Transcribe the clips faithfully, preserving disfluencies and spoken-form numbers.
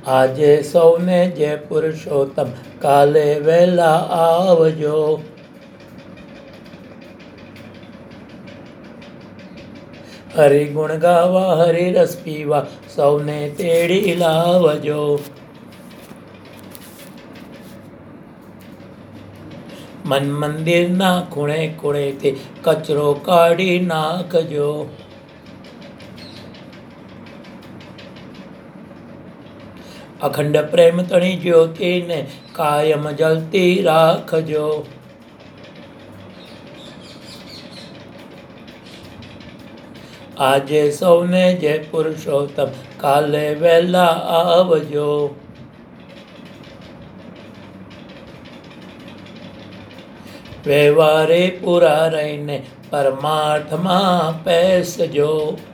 આજે સૌને જય પુરુષોત્તમ, કાલે વહેલા આવજો. હરિગુણ ગાવા હરિરસ પીવા સૌને તેડી લાવજો. મન મંદિરના ખૂણે ખૂણેથી કચરો કાઢી નાખજો. અખંડ પ્રેમ તણી જ્યોતિને કાયમ જલતી રાખજો. આજે સૌને જય પુરુષોત્તમ, કાલે વહેલા આવજો. વ્યવહારે પૂરા રહીને પરમાર્થમાં પેસજો.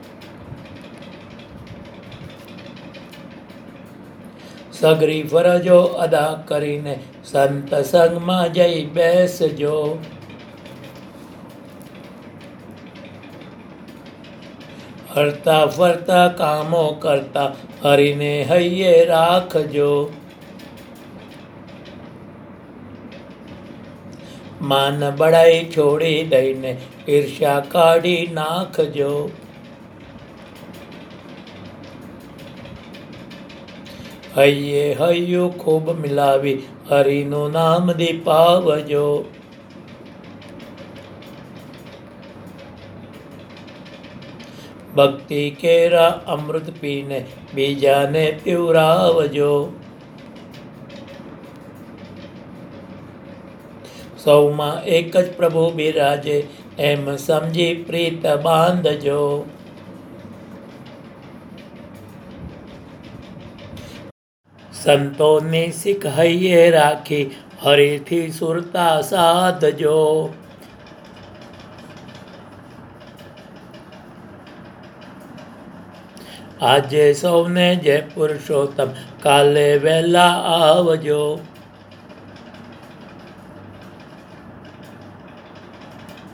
સગરી ફરજો અદા કરીને સંત સંગમાં જઈ બેસજો. હરતા ફરતા કામો કરતા હરિને હૈયે રાખજો. માન બળાઈ છોડી દઈને ઈર્ષ્યા કાઢી નાખજો. હૈયે હૈયું ખૂબ મિલાવી હરિનું નામ દીપાવજો. ભક્તિ કેરા અમૃત પીને બીજાને પીવરાવજો. સૌમાં એક જ પ્રભુ બિરાજે એમ સમજી પ્રીત બાંધજો. સંતોની શીખ હૈયે રાખી હરિથી સુરતા સાધજો. આજે સૌને જય પુરુષોત્તમ, કાલે વહેલા આવજો.